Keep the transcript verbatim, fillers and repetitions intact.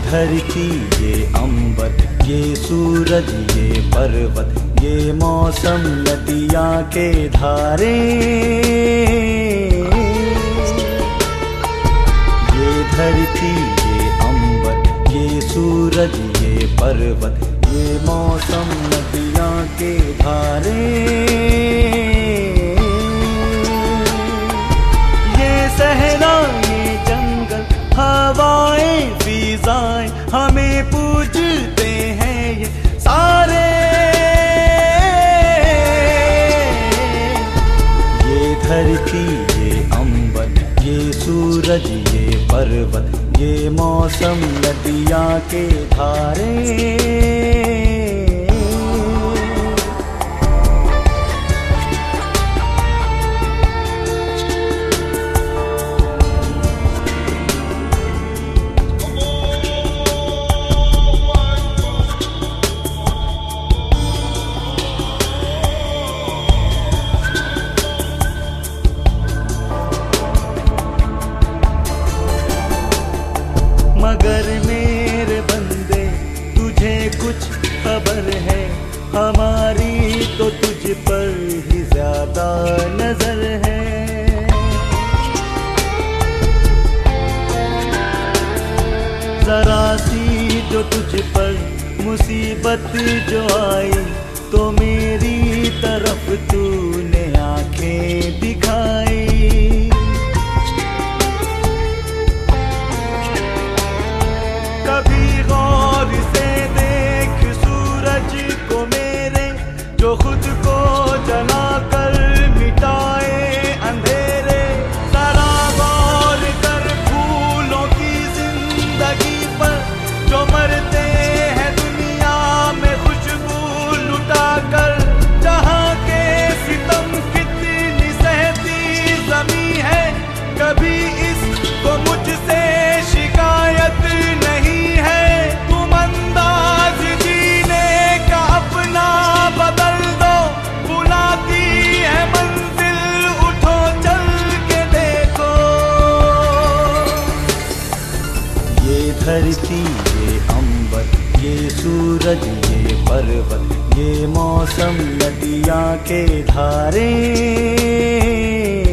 धरती ये अंबर, ये सूरज ये पर्वत, ये मौसम नदियाँ के धारे, ये धरती ये अंबर, ये सूरज ये पर्वत, ये मौसम नदियाँ के धारे, ये सहरा ये जंगल हवाएं फिजाएं हमें पूजते हैं ये सारे। ये धरती ये अंबर, ये सूरज ये पर्वत, ये मौसम नदियाँ के धारे, मगर मेरे बंदे तुझे कुछ खबर है, हमारी तो तुझ पर ही ज्यादा नजर है। जरा सी जो तुझ पर मुसीबत जो आई, तो मेरी तरफ तूने आंखें दिखाई। कभी गौर से देख सूरज को मेरे, जो खुद को जला कर मिटाए अंधेरे। जरा गौर कर फूलों की जिंदगी पर, जो मरते हैं दुनिया में खुशबू लुटा कर। जहाँ के सितम कितनी सहती जमी है, कभी इसको मुझसे शिकायत नहीं। धरती ये अंबर, ये सूरज ये पर्वत, ये मौसम नदियाँ के धारे।